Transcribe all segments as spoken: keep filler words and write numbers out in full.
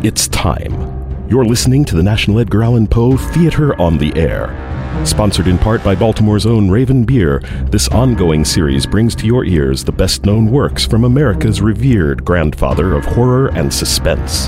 It's time. You're listening to the National Edgar Allan Poe Theater on the Air. Sponsored in part by Baltimore's own Raven Beer, this ongoing series brings to your ears the best-known works from America's revered grandfather of horror and suspense.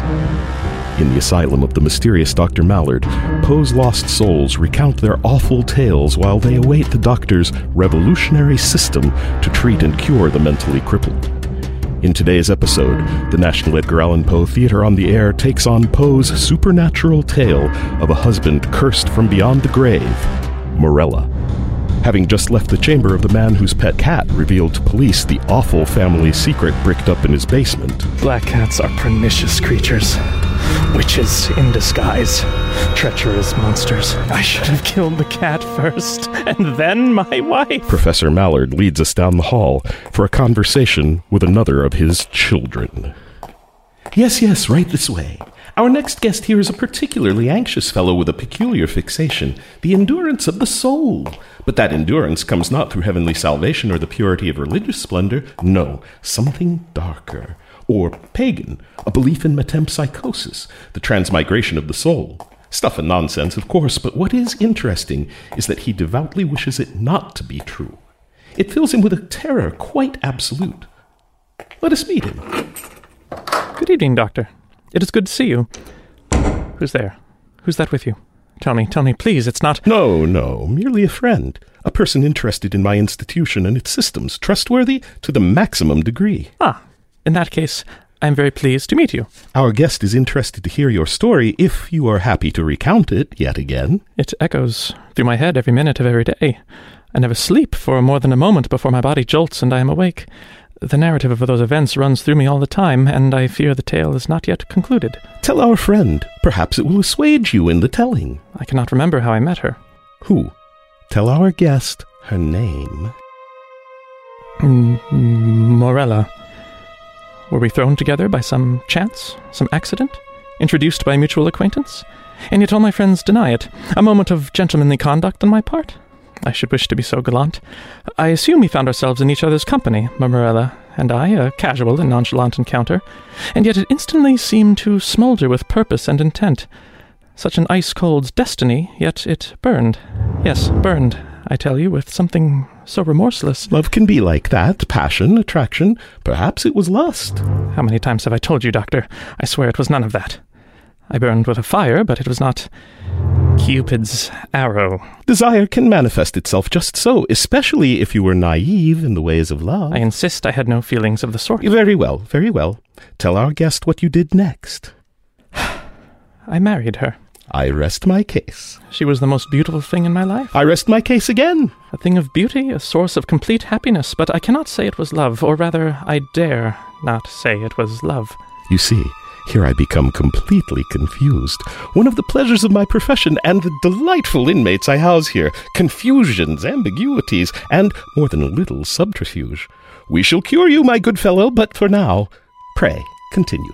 In the asylum of the mysterious Doctor Mallard, Poe's lost souls recount their awful tales while they await the Doctor's revolutionary system to treat and cure the mentally crippled. In today's episode, the National Edgar Allan Poe Theater on the Air takes on Poe's supernatural tale of a husband cursed from beyond the grave, Morella. Having just left the chamber of the man whose pet cat revealed to police the awful family secret bricked up in his basement. Black cats are pernicious creatures. Witches in disguise. Treacherous monsters. I should have killed the cat first, and then my wife. Professor Mallard leads us down the hall for a conversation with another of his children. Yes, yes, right this way. Our next guest here is a particularly anxious fellow with a peculiar fixation, the endurance of the soul. But that endurance comes not through heavenly salvation or the purity of religious splendor. No, something darker. Or pagan, a belief in metempsychosis, the transmigration of the soul. Stuff and nonsense, of course, but what is interesting is that he devoutly wishes it not to be true. It fills him with a terror quite absolute. Let us meet him. Good evening, Doctor. It is good to see you. Who's there? Who's that with you? Tell me, tell me, please, it's not... No, no, merely a friend. A person interested in my institution and its systems, trustworthy to the maximum degree. Ah, in that case, I am very pleased to meet you. Our guest is interested to hear your story, if you are happy to recount it yet again. It echoes through my head every minute of every day. I never sleep for more than a moment before my body jolts and I am awake. The narrative of those events runs through me all the time, and I fear the tale is not yet concluded. Tell our friend. Perhaps it will assuage you in the telling. I cannot remember how I met her. Who? Tell our guest her name. Mm, Morella. Were we thrown together by some chance, some accident? Introduced by mutual acquaintance? And yet all my friends deny it. A moment of gentlemanly conduct on my part? I should wish to be so gallant. I assume we found ourselves in each other's company, Morella and I, a casual and nonchalant encounter, and yet it instantly seemed to smolder with purpose and intent. Such an ice-cold destiny, yet it burned. Yes, burned, I tell you, with something so remorseless. Love can be like that, passion, attraction. Perhaps it was lust. How many times have I told you, Doctor? I swear it was none of that. I burned with a fire, but it was not Cupid's arrow. Desire can manifest itself just so, especially if you were naive in the ways of love. I insist I had no feelings of the sort. Very well, very well. Tell our guest what you did next. I married her. I rest my case. She was the most beautiful thing in my life. I rest my case again. A thing of beauty, a source of complete happiness, but I cannot say it was love, or rather, I dare not say it was love. You see, here I become completely confused. One of the pleasures of my profession and the delightful inmates I house here. Confusions, ambiguities, and, more than a little, subterfuge. We shall cure you, my good fellow, but for now, pray, continue.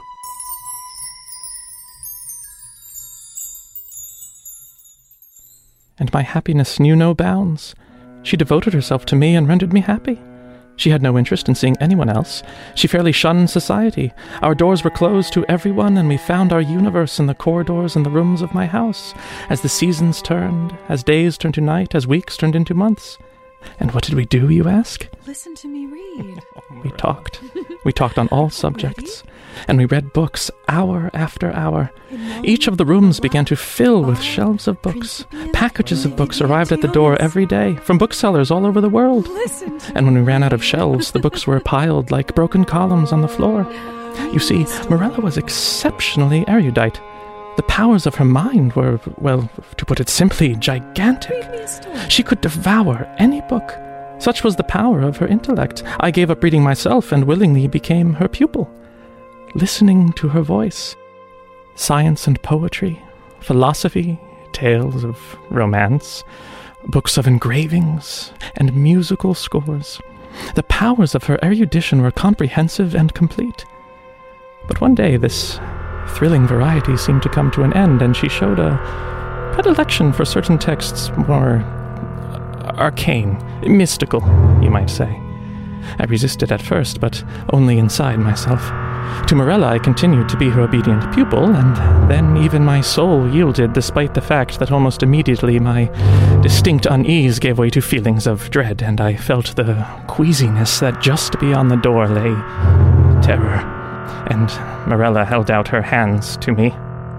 And my happiness knew no bounds. She devoted herself to me and rendered me happy. She had no interest in seeing anyone else. She fairly shunned society. Our doors were closed to everyone, and we found our universe in the corridors and the rooms of my house, as the seasons turned, as days turned to night, as weeks turned into months. And what did we do, you ask? Listen to me read. We talked. We talked on all subjects. And we read books hour after hour. Each of the rooms began to fill with shelves of books. Packages of books arrived at the door every day, from booksellers all over the world. And when we ran out of shelves, the books were piled like broken columns on the floor. You see, Morella was exceptionally erudite. The powers of her mind were, well, to put it simply, gigantic. She could devour any book. Such was the power of her intellect. I gave up reading myself and willingly became her pupil. Listening to her voice, science and poetry, philosophy, tales of romance, books of engravings, and musical scores. The powers of her erudition were comprehensive and complete. But one day this thrilling variety seemed to come to an end, and she showed a predilection for certain texts more arcane, mystical, you might say. I resisted at first, but only inside myself. To Morella I continued to be her obedient pupil, and then even my soul yielded, despite the fact that almost immediately my distinct unease gave way to feelings of dread, and I felt the queasiness that just beyond the door lay terror. And Morella held out her hands to me.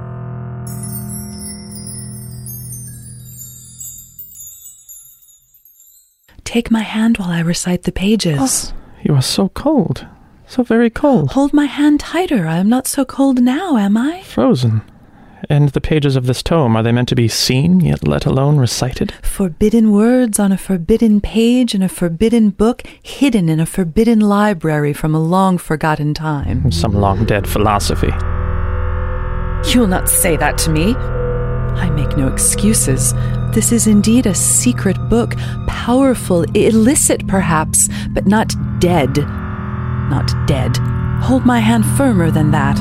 Take my hand while I recite the pages. Oh, you are so cold. So very cold. Hold my hand tighter. I am not so cold now, am I? Frozen. And the pages of this tome, are they meant to be seen, yet let alone recited? Forbidden words on a forbidden page in a forbidden book, hidden in a forbidden library from a long-forgotten time. Some long-dead philosophy. You'll not say that to me. I make no excuses. This is indeed a secret book, powerful, illicit perhaps, but not dead. Not dead. Hold my hand firmer than that.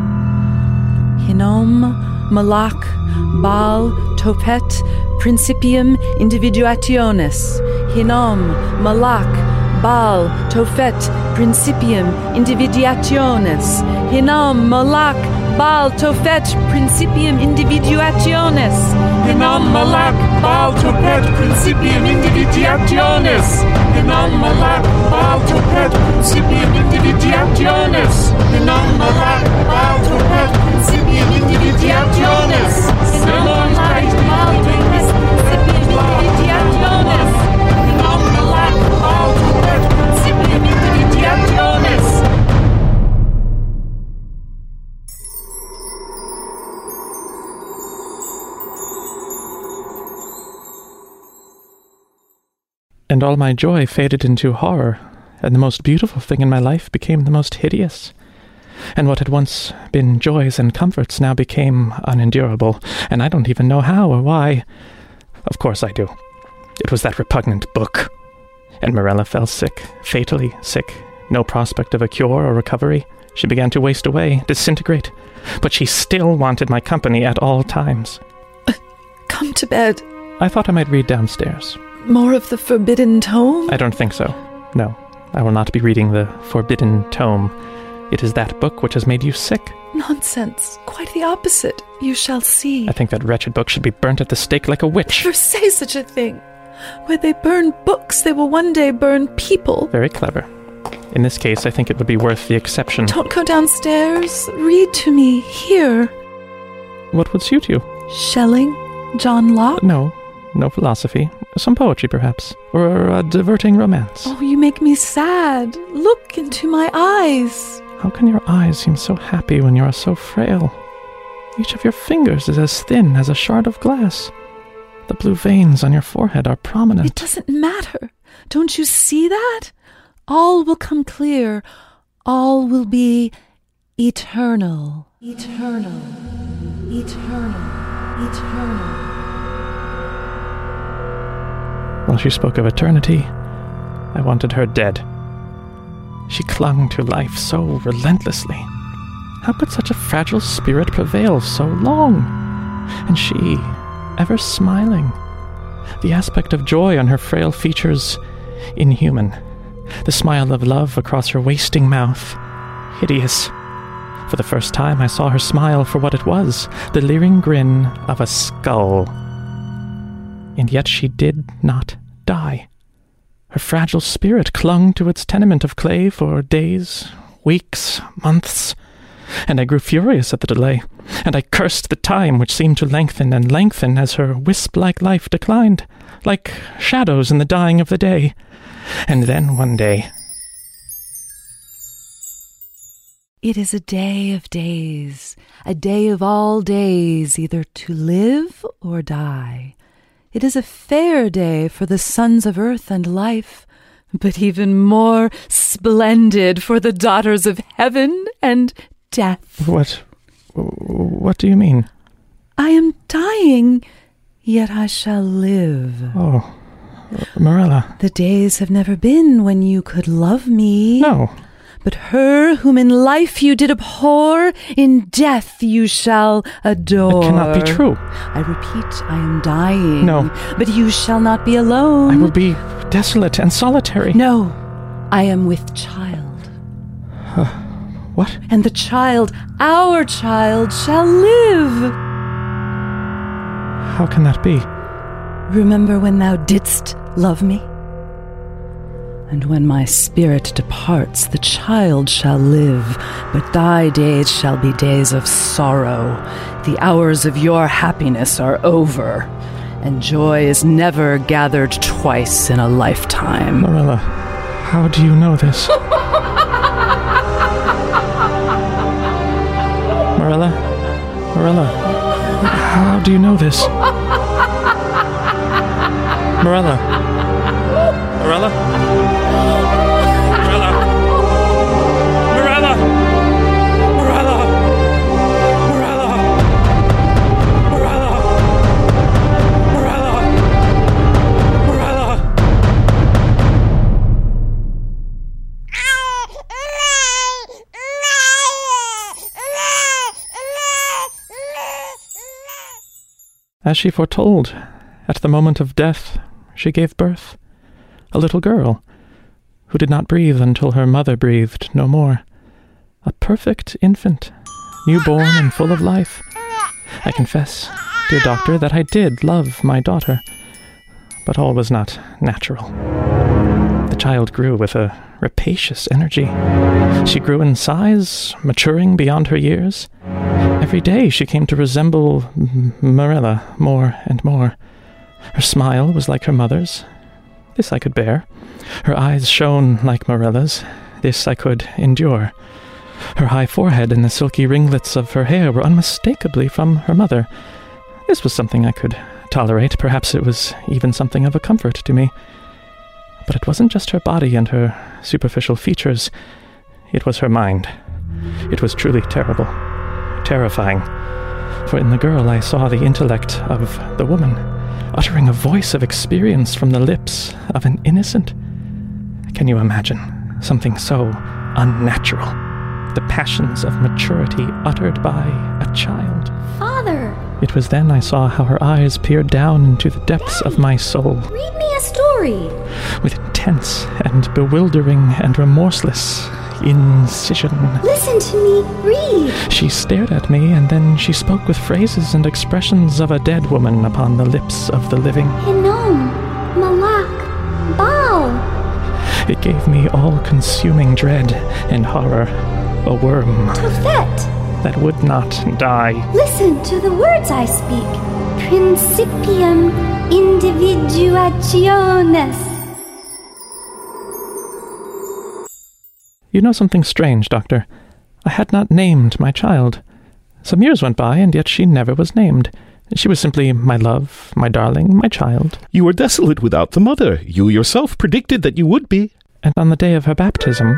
Hinnom, Malak, Baal, Tophet, Principium Individuationis. Hinnom, Malak, Baal, Tophet, Principium Individuationis. Hinnom, Malak, Baal, Tophet, Principium Individuationis. Hinnom, Malak, Baal, Tophet, Principium Individuationis. Hinnom, Malak, Baal, Tophet, Principium Individuationis. Hinnom, Malak, Baal, Tophet, Principium Individuationis. Hinnom, Malak, Baal, Tophet, Principium Individuationis. Hinnom, Malak, Baal, Tophet, Principium Individuationis. And all my joy faded into horror, and the most beautiful thing in my life became the most hideous. And what had once been joys and comforts now became unendurable, and I don't even know how or why. Of course I do. It was that repugnant book. And Morella fell sick, fatally sick. No prospect of a cure or recovery. She began to waste away, disintegrate. But she still wanted my company at all times. Uh, come to bed. I thought I might read downstairs. More of the forbidden tome? I don't think so. No, I will not be reading the forbidden tome. It is that book which has made you sick. Nonsense. Quite the opposite. You shall see. I think that wretched book should be burnt at the stake like a witch. Never say such a thing. Where they burn books, they will one day burn people. Very clever. In this case, I think it would be worth the exception. Don't go downstairs. Read to me here. What would suit you? Schelling? John Locke? No. No philosophy. Some poetry, perhaps. Or a diverting romance. Oh, you make me sad. Look into my eyes. How can your eyes seem so happy when you are so frail? Each of your fingers is as thin as a shard of glass. The blue veins on your forehead are prominent. It doesn't matter. Don't you see that? All will come clear. All will be eternal. Eternal. Eternal. Eternal. While she spoke of eternity, I wanted her dead. She clung to life so relentlessly. How could such a fragile spirit prevail so long? And she, ever smiling. The aspect of joy on her frail features, inhuman. The smile of love across her wasting mouth, hideous. For the first time I saw her smile for what it was, the leering grin of a skull. And yet she did not die. Her fragile spirit clung to its tenement of clay for days, weeks, months, and I grew furious at the delay, and I cursed the time which seemed to lengthen and lengthen as her wisp-like life declined, like shadows in the dying of the day. And then one day... It is a day of days, a day of all days, either to live or die. It is a fair day for the sons of earth and life, but even more splendid for the daughters of heaven and death. What... what do you mean? I am dying, yet I shall live. Oh, Morella. The days have never been when you could love me. No. But her whom in life you did abhor, in death you shall adore. It cannot be true. I repeat, I am dying. No. But you shall not be alone. I will be desolate and solitary. No, I am with child. What? And the child, our child, shall live. How can that be? Remember when thou didst love me? And when my spirit departs, the child shall live, but thy days shall be days of sorrow. The hours of your happiness are over, and joy is never gathered twice in a lifetime. Marilla, how do you know this? Marilla? Marilla, how do you know this? Marilla? Marilla? Marilla? Marilla? Marilla? Marilla? Marilla? Marilla? Marilla? As she foretold, at the moment of death, she gave birth. A little girl, who did not breathe until her mother breathed no more. A perfect infant, newborn and full of life. I confess, dear doctor, that I did love my daughter, but all was not natural. The child grew with a rapacious energy. She grew in size, maturing beyond her years. Every day she came to resemble Marilla more and more. Her smile was like her mother's. This I could bear. Her eyes shone like Marilla's. This I could endure. Her high forehead and the silky ringlets of her hair were unmistakably from her mother. This was something I could tolerate. Perhaps it was even something of a comfort to me. But it wasn't just her body and her superficial features. It was her mind. It was truly terrible. Terrifying. For in the girl I saw the intellect of the woman, uttering a voice of experience from the lips of an innocent. Can you imagine something so unnatural? The passions of maturity uttered by a child. Father! It was then I saw how her eyes peered down into the depths Daddy, of my soul. Read me a story. With intense and bewildering and remorseless incision. Listen to me. Read. She stared at me, and then she spoke with phrases and expressions of a dead woman upon the lips of the living. Hinnom, Malak, Baal. It gave me all-consuming dread and horror. A worm Tophet. that would not die. Listen to the words I speak. Principium individuationis. You know something strange, Doctor. I had not named my child. Some years went by, and yet she never was named. She was simply my love, my darling, my child. You were desolate without the mother. You yourself predicted that you would be. And on the day of her baptism...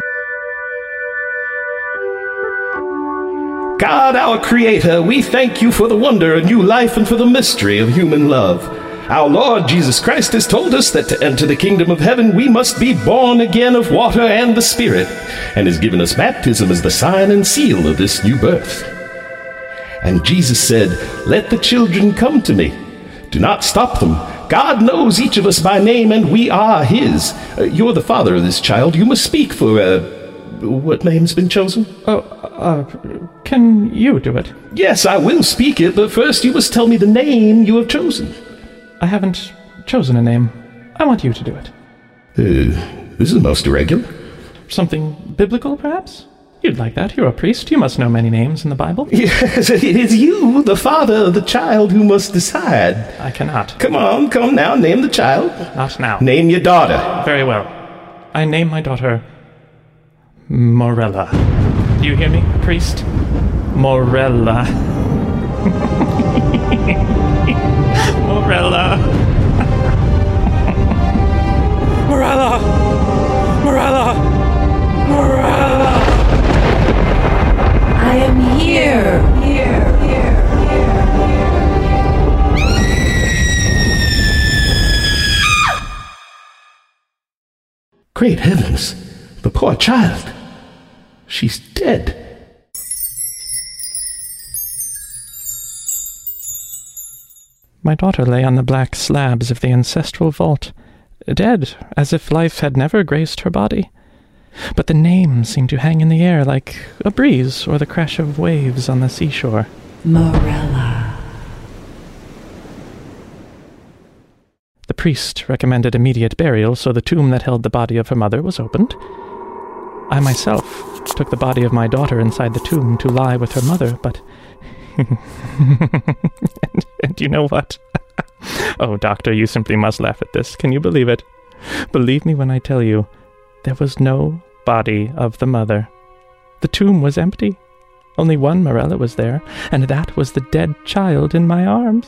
God, our Creator, we thank you for the wonder of new life and for the mystery of human love. Our Lord Jesus Christ has told us that to enter the kingdom of heaven we must be born again of water and the Spirit, and has given us baptism as the sign and seal of this new birth. And Jesus said, "Let the children come to me. Do not stop them. God knows each of us by name, and we are His. Uh, you're the father of this child. You must speak for, uh, what name's been chosen?" Oh, uh, can you do it? "Yes, I will speak it, but first you must tell me the name you have chosen." I haven't chosen a name. I want you to do it. Uh, this is most irregular. Something biblical, perhaps? You'd like that. You're a priest. You must know many names in the Bible. Yes, it is you, the father of the child, who must decide. I cannot. Come on, come now, name the child. Not now. Name your daughter. Very well. I name my daughter Morella. Do you hear me, priest? Morella. Morella. Morella. Morella. Morella. I am here. Here, here, here, here. Great heavens, the poor child. She's dead. My daughter lay on the black slabs of the ancestral vault, dead as if life had never graced her body. but the name seemed to hang in the air like a breeze or the crash of waves on the seashore. Morella. The priest recommended immediate burial, so the tomb that held the body of her mother was opened. I myself took the body of my daughter inside the tomb to lie with her mother, but... and, and you know what? Oh, Doctor, you simply must laugh at this. Can you believe it? Believe me when I tell you, there was no body of the mother. The tomb was empty. Only one Morella was there, and that was the dead child in my arms.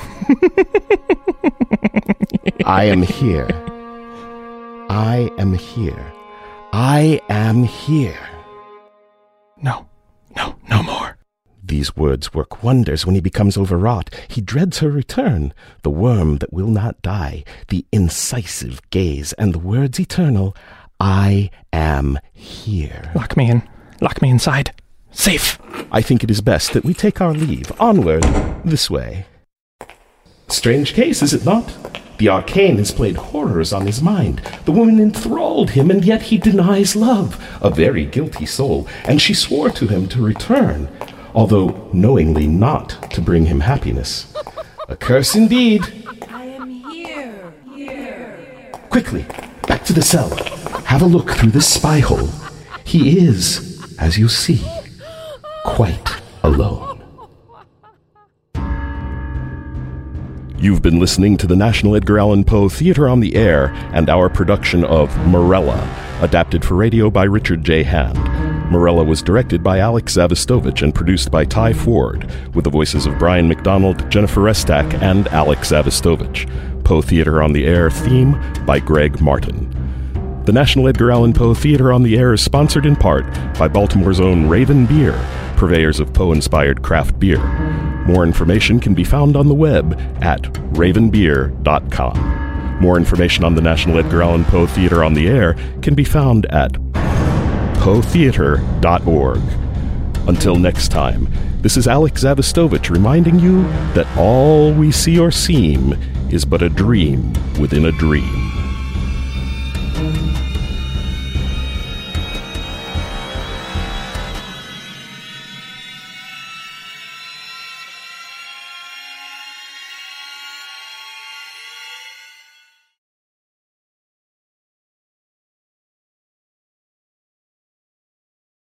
I am here. I am here. I am here. No, no, no more. These words work wonders when he becomes overwrought. He dreads her return, the worm that will not die, the incisive gaze, and the words eternal, I am here. Lock me in. Lock me inside. Safe. I think it is best that we take our leave. Onward, this way. Strange case, is it not? The arcane has played horrors on his mind. The woman enthralled him, and yet he denies love. A very guilty soul, and she swore to him to return, although knowingly not to bring him happiness. A curse indeed. I am here, here. Quickly, back to the cell. Have a look through this spy hole. He is, as you see, quite alone. You've been listening to the National Edgar Allan Poe Theatre on the Air and our production of Morella, adapted for radio by Richard J. Hand. Morella was directed by Alex Zavistovich and produced by Ty Ford, with the voices of Brian McDonald, Jennifer Restak, and Alex Zavistovich. Poe Theatre on the Air theme by Greg Martin. The National Edgar Allan Poe Theatre on the Air is sponsored in part by Baltimore's own Raven Beer, purveyors of Poe-inspired craft beer. More information can be found on the web at raven beer dot com. More information on the National Edgar Allan Poe Theatre on the Air can be found at poe theatre dot org. Until next time, this is Alex Zavistovich reminding you that all we see or seem is but a dream within a dream.